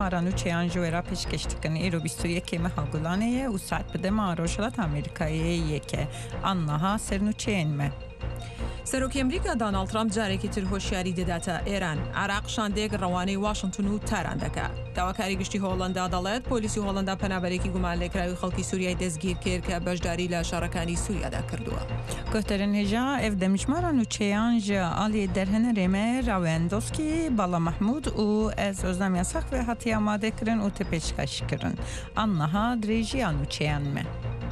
مارانوچیان جویرا پیشکشتکن ایرو 21 ماه گلانه و ساعت بده ما روشلات آمریکایی که آنها سرنوچین مه. سەرۆکی ئەمریکا داناڵد ترامپ جارێکی تر هۆشیاری دەداتە ئێران عێراق شاندێک ڕەوانەی واشنگتن و تاران دەکات. داواکاری گشتی هۆڵەندا دەڵێت پۆلیسی هۆڵەندا پەنابەرێکی گومان لێکراوی خەڵکی سووریای دەستگیر کرد کە بەشداری لە شارەکانی سووریادا کردووە. گوترن هێژا ئەف دەمیژمارانوچیان ژە ئالی دەرهەنە رێمە ڕاوێندۆسکی باڵا محمود و ئەز ئۆزنامیان سەخوێ هەتی ئامادەکردن و تپێشکەشکردن. ئەنها درێژیانوچیان مە.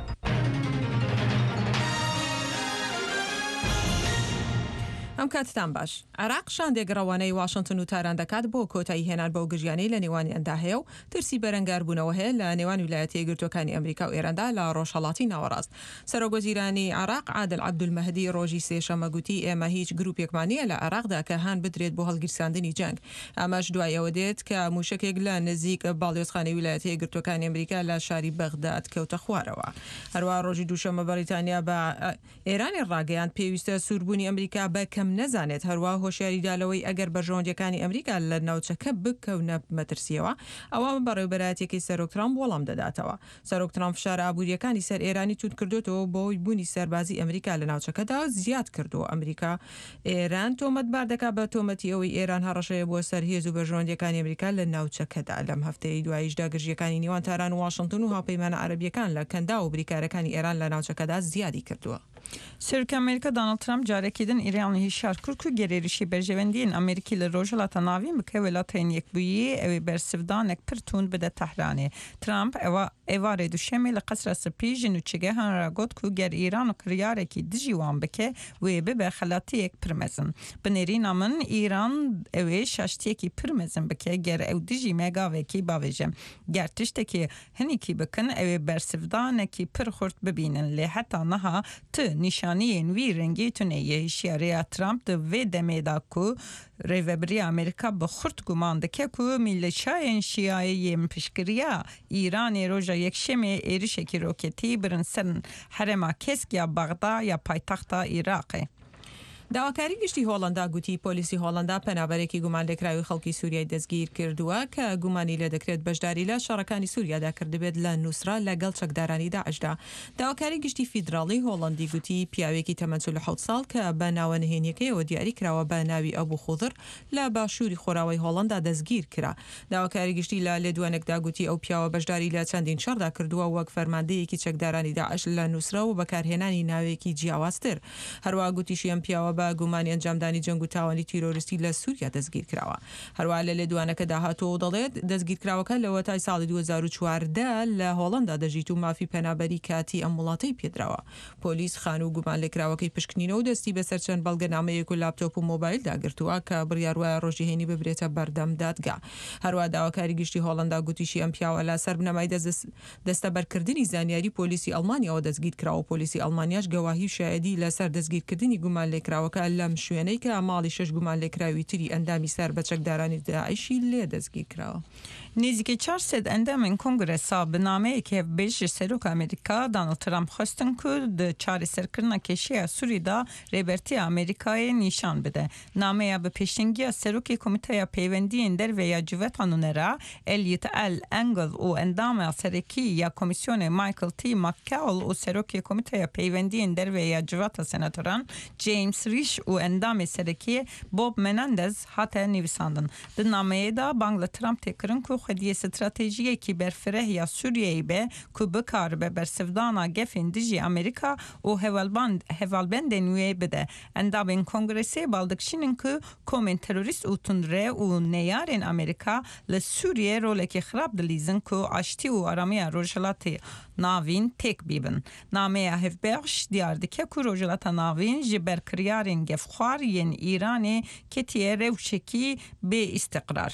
ئەم کاتتان باش. عێراق شاندێک ڕەوانەی واشنگتن و تاران دەکات بۆ کۆتایی هێنان بەو گژیانەی لە نێوانیاندا هەیە و ترسی بەرەنگاربوونەوە هەیە لە نێوان ویلایەتە یەکگرتووەکانی ئەمریکا و ئێراندا لە ڕۆژهەڵاتی ناوەڕاست. سەرۆکوەزیرانی عێراق عادل عەبدولمەهدی ڕۆژی سێشەممە گوتی ئێمە هیچ گروپێکمان نییە لە عێراقدا کە هان بدرێت بۆ هەڵگیرساندنی جەنگ. ئەمەش دوای ئەوە دێت کە موشکێک لە نزیک باڵیۆزخانەی ویلایەتە یەکگرتووەکانی ئەمریکا لە شاری بەغداد کەوتە خوارەوە. هەروەها ڕۆژی دووشەممە بەریتانیا بە ئێرانی ڕاگەیاند پێویستە سووربوونی ئەمریکا بە کەم نەزانێت هەروە هۆشیاری دالەوەی ئەگەر بەژۆندەکانی ئەمریکا لە ناوچەکە بکەونە مەترسیەوە ئەوە بەڕێوەبەرایەتێکی سەرۆک ترامپ وەڵام دەداتەوە. سەرۆک ترامپ فشارە ئابوووریەکانی سەر ئێرانی توت کردوێتەوە بۆی بوونی سەربازی ئەمریکا لە ناوچەکەدا زیاد کردووە. ئەمریکا ئێران تۆمەتبار دەکات بە تۆمەتی ئەوەی ئێران هەڕەشەیە بۆ سەر هێز و بەژۆندەکانی ئەمریکا لە ناوچەکەدا. لەم هەفتەی دواییشدا گژیەکانی نێوان تاران و واشنگتن و هاوپەیمانە عەرەبیەکان لە کەندا و بریکارەکانی ئێران لە ناوچەکەدا زیادی کردووە. سەرۆکی ئەمریکا داناڵد ترامپ جارێکیدن ئیرانی هیشار کرد و گەرێریشی بەرژەوەندیین ئەمریکی لە ڕۆژهەڵاتە ناوین بکە وڵاتەیان یەکبوویی ئەوێ بەرسفدانێک پرتون بدە تەحرانێ. ترامپ ئێوارێ دووشەمێ لە قەسرە سپی ژنوچگە هەنراگوت و گەر ئیران و کڕیارێکی دژی وان بکە وێ ببە خەلاتیەک پرمەزن. بنێرینە من ئیران ئەوێ شاشتیەکی پرمەزن بکە گەر ئەو دژی مێگاوێکی باوێژە. گەر تشتێکی هەنێکی بکن ئەوێ بەرسفدانێکی پرخورد ببینن لێ هەتا نەها نیشانیên wî rengî tuneyê hişyariya Trump di vê demê da ku rêveberiya Amerîka bi xurt guman dike ku mîleşayên şiyayê yên piştgiriya Îranê roja yekşemê êrişekî roketî birin ser herêma kesk ya Baxda ya paytaxta Iraqê. داواکاری گشتی هۆڵەندا گوتی پۆلیسی هۆڵەندا پەنابەرێکی گومان لێکراوی خەڵکی سووریای دەستگیر کردووە کە گومانی لێ دەکرێت بەشداری لە شارەکانی سووریادا کردبێت لە نووسرا لەگەڵ چەکدارانی داعشدا. داواکاری گشتی فیدراڵی هۆڵەندی گوتی پیاوێکی تەمەن 47 ساڵ کە بە ناوەنهێنیەکەیەوە دیاری کراوە بە ناوی ئەبوو خوضر لە باشووری خۆراوی هۆڵەندا دەستگیر کرا. داواکاری گشتی لە لێدوانێکدا گوتی ئەو پیاوە بەشداری لە چەندین شەڕدا کردووە وەک فەرماندەیەکی چەکدارانی داعش لە نووسرا و بەکارهێنانی ناوێکی جیاوازتر. هەروە گوتیشی ئەم پیاوە بە گومانی ئەنجامدانی جەنگ و تاوانی تیرۆریستی لە سووریا دەستگیر کراوە. هەروە لە لێدوانەکەدا هاتووە دەڵێت دەستگیرکراوەکە لەوە تای ساڵی 2014 لە هۆڵەندا دەژیت و مافی پەنابەری کاتی ئەم وڵاتەی پێدراوە. پۆلیس خان و گومان لێکراوەکەی پشکنینەوە دەستی بەسەر چەند بەڵگەنامەیەک و لاپتۆپ و مۆبایل داگرتووە کە بڕیاروایە ڕۆژیهێنی ببرێتە بەردەم دادگا. هەروە داواکاری گشتی هۆڵەندا گوتیشی ئەم پیاوە لە سەر بنەمای دەستەبەرکردنی زانیاری پۆلیسی ئەڵمانیەوە دەستگیر کراوە. پۆلیسی ئەڵمانیاش گەواهی و شایەدی لەسەر دەستگیرکردنی گومان لێکراوەکە لەم شوێنەی کە ماڵی 6 گومان لێکراوی تری ئەندامی سەر بە چەکدارانی داعشی لێ دەستگیر کراوە. نزیکی 400 ئەندامên کنگرesa bi nameyekê bêj ji Serokê Amerîka Donald Trump xwestin ku di çareserkirina kêşiya Sûrî da rêbertiya Amerîkayê nîşan bide. Nameya bi pêşengiya Serokê Komîteya Peywendiyên Derve ya Civeta Nûnera Elliot L. Engel û endama serekî ya Komisyonê Michael T. McCaul û Serokê Komîteya Peywendiyên Derve ya Civeta Senatoran James Risch û endamê serekî Bob Menendez hate nivîsandin. Di nameyê da bang li Trump tê kirin ku xwediyê stratejiyekî berfireh ya Sûriyeyê be ku bikaribe bersivdana gefên dijî Amerîka û hevalbendên wê bide. Endamên Kongresê baldikşînin ku komên terorîst û tundre û neyarên Amerîka li Sûriyê rolekî xirab dilîzin ku aştî û aramiya Rojhilatê navîn têk bîbin. Nameya hevbexş diyar dike ku Rojhilata navîn ji ber kiryarên gevxwar yên Îranê ketiye rewşekî bê îstiqrar.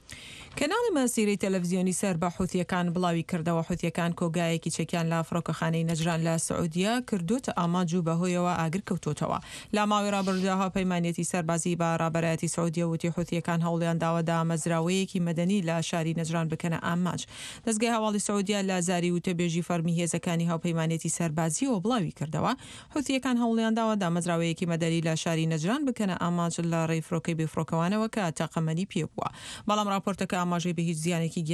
کەناڵی مەسیرەی تەلەڤیزیۆنی سەر بە حوتیەکان بڵاوی کردەوە حوتیەکان کۆگایەکی چەکیان لە فڕۆکەخانەی نەجران لە سعودیا کردوتە ئاماج و بەهۆیەوە ئاگر کەوتوتەوە. لە ماوەی ڕابردوودا پەیمانێتی سەربازی بە ڕابەرایەتی سعودیا وتی حوتیەکان هەوڵیان داوەدا مەزراوەیەکی مەدەنی لە شاری نەجران بکەنە ئاماج. دەستگای هەواڵی سعودیا لە زاری و تێبێژی فەرمی هێزەکانی هاوپەیمانێتی سەربازی و بڵاوی کردەوە حوتیەکان هەوڵیان داوەدا مەزراوەیەکی مەدەنی لە شاری نەجران بکەنە ئاماج لە ڕێی فڕۆکەی بێفڕۆکەوانەوە کە تاقەمەنی پێ بووە. بەڵام راپۆرتەکە ئاماژەی بە هیچ زیانێکی